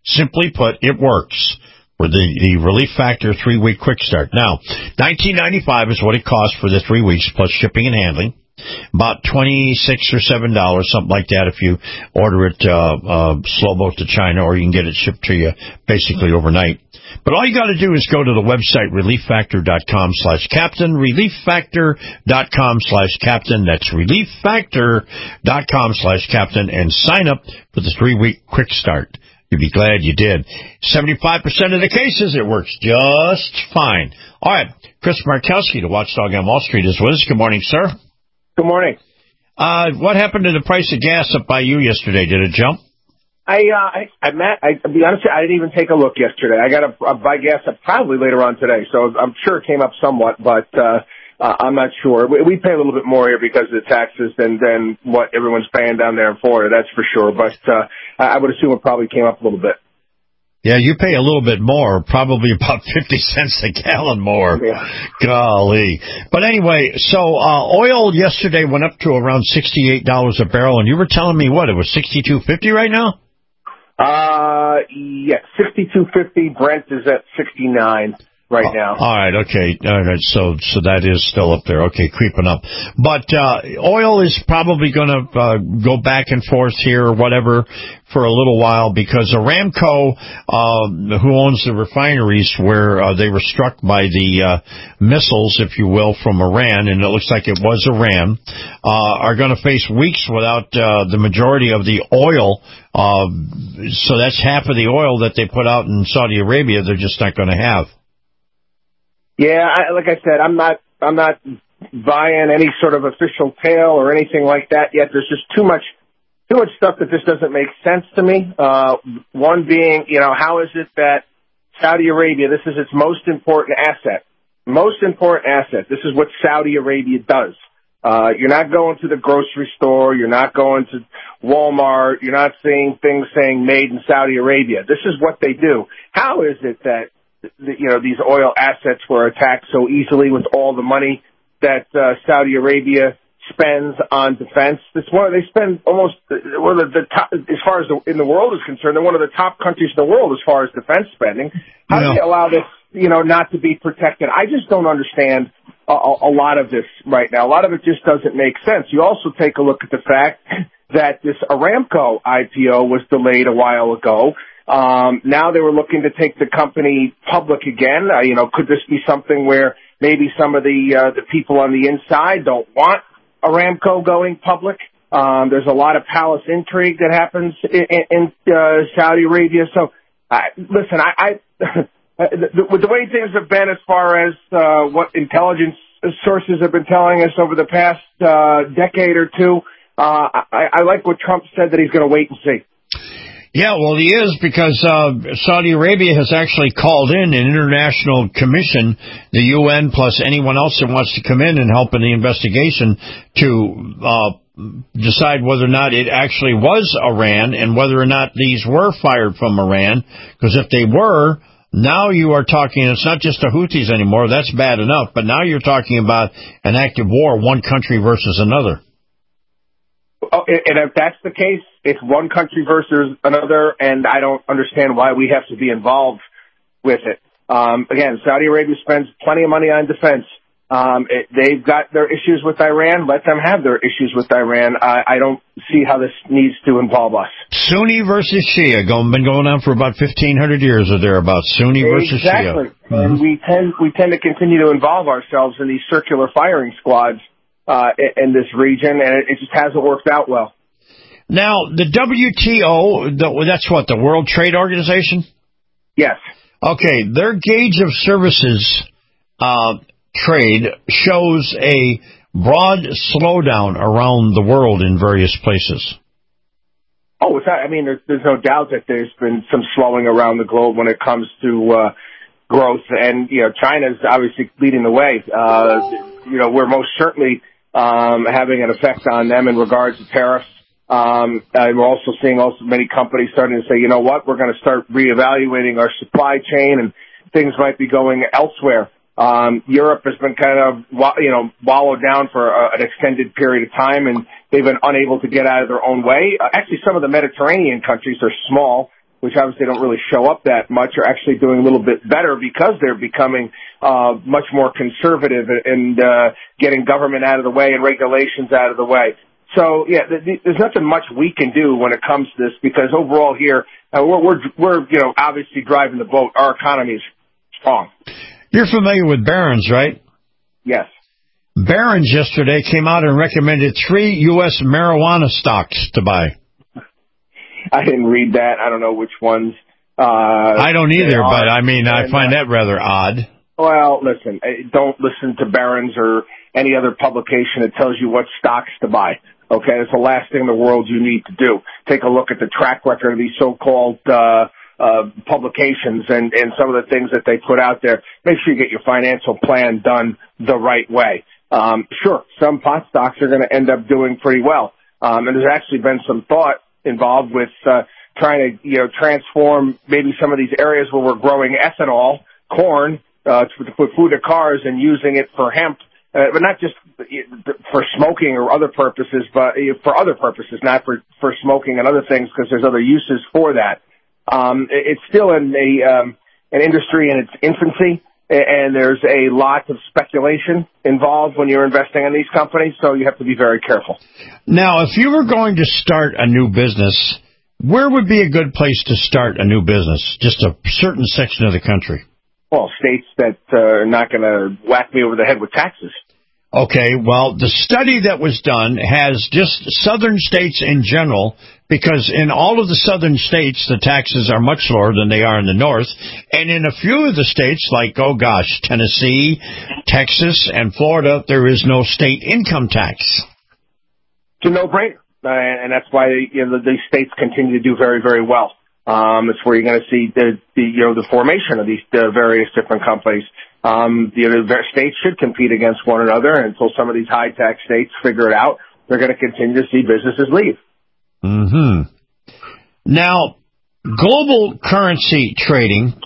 S5: Simply put, it works. For the, the Relief Factor three-week quick start. Now, nineteen ninety-five is what it costs for the three weeks plus shipping and handling. About twenty-six or seven dollars, something like that, if you order it uh, uh, slow boat to China, or you can get it shipped to you basically overnight. But all you got to do is go to the website relief factor dot com slash captain, relief factor dot com slash captain. That's relief factor dot com slash captain, and sign up for the three-week quick start. You'd be glad you did. seventy-five percent of the cases, it works just fine. All right, Chris Markowski, the Watchdog on Wall Street, is with us. Good morning, sir.
S1: Good morning.
S5: Uh, what happened to the price of gas up by you yesterday? Did it jump?
S1: I, uh, I, I, Matt, I, to be honest with you, I didn't even take a look yesterday. I got to uh, buy gas up probably later on today, so I'm sure it came up somewhat, but uh, uh, I'm not sure. We, we pay a little bit more here because of the taxes than, than what everyone's paying down there in Florida, that's for sure, but uh, I would assume it probably came up a little bit.
S5: Yeah, you pay a little bit more, probably about fifty cents a gallon more.
S1: Yeah.
S5: Golly. But anyway, so uh, oil yesterday went up to around sixty-eight dollars a barrel, and you were telling me, what, it was sixty-two fifty right now?
S1: Uh, yeah, sixty-two fifty. Brent is at sixty-nine right now.
S5: All right, okay. All right, so so that is still up there. Okay, creeping up. But uh, oil is probably going to uh, go back and forth here or whatever for a little while, because Aramco, uh, who owns the refineries where uh, they were struck by the uh, missiles, if you will, from Iran, and it looks like it was Iran, uh, are going to face weeks without uh, the majority of the oil. Uh, so that's half of the oil that they put out in Saudi Arabia they're just not going to have.
S1: Yeah, I, like I said, I'm not, I'm not buying any sort of official tale or anything like that yet. There's just too much, too much stuff that just doesn't make sense to me. Uh, one being, you know, how is it that Saudi Arabia, this is its most important asset, most important asset. This is what Saudi Arabia does. Uh, you're not going to the grocery store. You're not going to Walmart. You're not seeing things saying made in Saudi Arabia. This is what they do. How is it that, you know, these oil assets were attacked so easily with all the money that uh, Saudi Arabia spends on defense? It's one of, they spend almost one of the top, as far as the, in the world is concerned, they're one of the top countries in the world as far as defense spending. How yeah. do they allow this, you know, not to be protected? I just don't understand a, a lot of this right now. A lot of it just doesn't make sense. You also take a look at the fact that this Aramco I P O was delayed a while ago. Um, now they were looking to take the company public again. Uh, you know, could this be something where maybe some of the uh, the people on the inside don't want Aramco going public? Um, there's a lot of palace intrigue that happens in, in uh, Saudi Arabia. So, uh, listen, I, I the, the, the way things have been as far as uh, what intelligence sources have been telling us over the past uh, decade or two, uh, I, I like what Trump said, that he's going to wait and see.
S5: Yeah, well, he is, because uh, Saudi Arabia has actually called in an international commission, the U N plus anyone else that wants to come in and help in the investigation, to uh, decide whether or not it actually was Iran and whether or not these were fired from Iran. Because if they were, now you are talking, it's not just the Houthis anymore, that's bad enough, but now you're talking about an active war, one country versus another.
S1: Oh, and if that's the case, it's one country versus another, and I don't understand why we have to be involved with it. Um, again, Saudi Arabia spends plenty of money on defense. Um, it, they've got their issues with Iran. Let them have their issues with Iran. I, I don't see how this needs to involve us.
S5: Sunni versus Shia, going, been going on for about fifteen hundred years or thereabouts. Sunni versus
S1: exactly.
S5: Shia. Exactly.
S1: Mm-hmm. We tend we tend to continue to involve ourselves in these circular firing squads uh, in, in this region, and it, it just hasn't worked out well.
S5: Now, the W T O, the, that's what, the World Trade Organization?
S1: Yes.
S5: Okay, their gauge of services uh, trade shows a broad slowdown around the world in various places.
S1: Oh, without, I mean, there's, there's no doubt that there's been some slowing around the globe when it comes to uh, growth. And, you know, China's obviously leading the way. Uh, you know, we're most certainly um, having an effect on them in regards to tariffs. Um, uh, we're also seeing also many companies starting to say, you know what, we're going to start reevaluating our supply chain, and things might be going elsewhere. Um, Europe has been kind of, you know, wallowed down for a, an extended period of time, and they've been unable to get out of their own way. Uh, actually, some of the Mediterranean countries are small. which obviously don't really show up that much, are actually doing a little bit better because they're becoming uh, much more conservative and uh, getting government out of the way and regulations out of the way. So, yeah, th- th- there's nothing much we can do when it comes to this because overall here, uh, we're, we're, we're, you know, obviously driving the boat. Our economy is strong.
S5: You're familiar with Barron's, right?
S1: Yes.
S5: Barron's yesterday came out and recommended three U S marijuana stocks to buy.
S1: I didn't read that. I don't know which ones. Uh,
S5: I don't either, but I mean, I find that rather odd.
S1: Well, listen, don't listen to Barron's or any other publication that tells you what stocks to buy. Okay, it's the last thing in the world you need to do. Take a look at the track record of these so-called uh, uh, publications and, and some of the things that they put out there. Make sure you get your financial plan done the right way. Um, sure, some pot stocks are going to end up doing pretty well. Um, and there's actually been some thought involved with uh, trying to, you know, transform maybe some of these areas where we're growing ethanol, corn, uh, to, to put food to cars and using it for hemp, uh, but not just for smoking or other purposes, but for other purposes, not for, for smoking and other things, because there's other uses for that. Um, it's still in a, um, an industry in its infancy, and there's a lot of speculation involved when you're investing in these companies, so you have to be very careful.
S5: Now, if you were going to start a new business, where would be a good place to start a new business? Just a certain section of the country.
S1: Well, states that uh, are not going to whack me over the head with taxes.
S5: Okay, well, the study that was done has just southern states in general, because in all of the southern states, the taxes are much lower than they are in the north. And in a few of the states, like, oh gosh, Tennessee, Texas, and Florida, there is no state income tax.
S1: It's a no-brainer. Uh, and that's why, you know, these states continue to do very, very well. Um, it's where you're going to see the, the, you know, the formation of these uh, various different companies. Um, the other states should compete against one another, and until some of these high-tax states figure it out, they're going to continue to see businesses leave.
S5: Mm-hmm. Now, global currency trading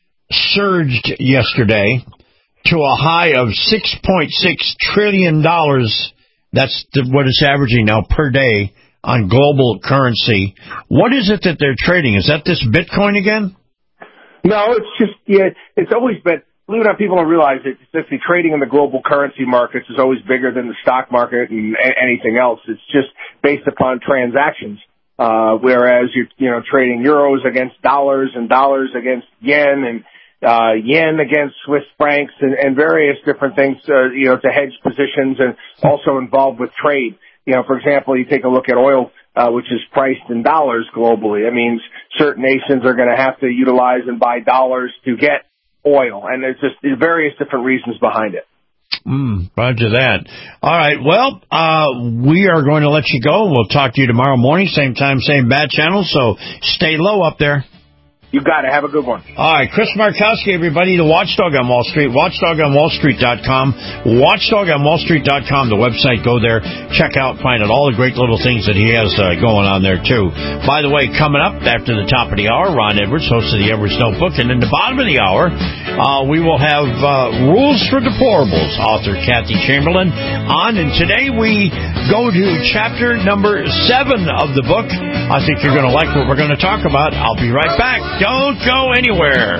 S5: surged yesterday to a high of six point six trillion dollars. That's the, what it's averaging now per day on global currency. What is it that they're trading? Is that this Bitcoin again?
S1: No, it's just, yeah, it's always been, believe it or not, people don't realize it. It's just the trading in the global currency markets is always bigger than the stock market and anything else. It's just based upon transactions. Uh, whereas you're, you know, trading euros against dollars and dollars against yen and, uh, yen against Swiss francs and, and various different things, uh, you know, to hedge positions and also involved with trade. You know, for example, you take a look at oil, uh, which is priced in dollars globally. That means certain nations are going to have to utilize and buy dollars to get oil. And there's just there's various different reasons behind it.
S5: Mm, roger that. All right. Well, uh, we are going to let you go. We'll talk to you tomorrow morning, same time, same bad channel. So stay low up there.
S1: You got it. Have a good one.
S5: All right. Chris Markowski, everybody, the Watchdog on Wall Street, watchdog on wall street dot com, watchdog on wall street dot com, the website. Go there, check out, find out all the great little things that he has uh, going on there, too. By the way, coming up after the top of the hour, Ron Edwards, host of the Edwards Notebook. And in the bottom of the hour, uh, we will have uh, Rules for Deplorables, author Kathy Chamberlain, on. And today we go to chapter number seven of the book. I think you're going to like what we're going to talk about. I'll be right back. Don't go anywhere.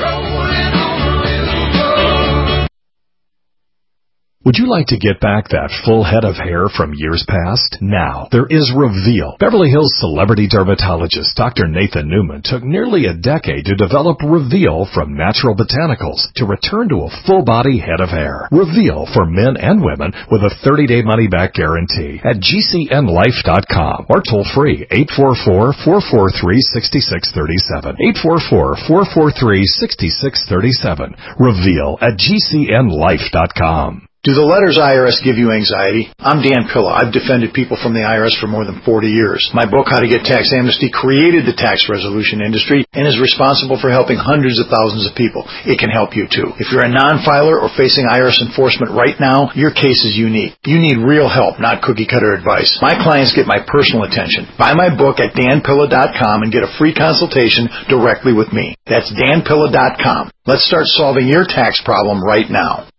S19: Would you like to get back that full head of hair from years past? Now, there is Reveal. Beverly Hills celebrity dermatologist Doctor Nathan Newman took nearly a decade to develop Reveal from natural botanicals to return to a full-body head of hair. Reveal for men and women with a thirty-day money-back guarantee at G C N life dot com or toll-free eight four four, four four three, six six three seven. eight four four, four four three, six six three seven. Reveal at G C N life dot com.
S13: Do the letters I R S give you anxiety? I'm Dan Pilla. I've defended people from the I R S for more than forty years. My book, How to Get Tax Amnesty, created the tax resolution industry and is responsible for helping hundreds of thousands of people. It can help you too. If you're a non-filer or facing I R S enforcement right now, your case is unique. You need real help, not cookie-cutter advice. My clients get my personal attention. Buy my book at dan pilla dot com and get a free consultation directly with me. That's dan pilla dot com. Let's start solving your tax problem right now.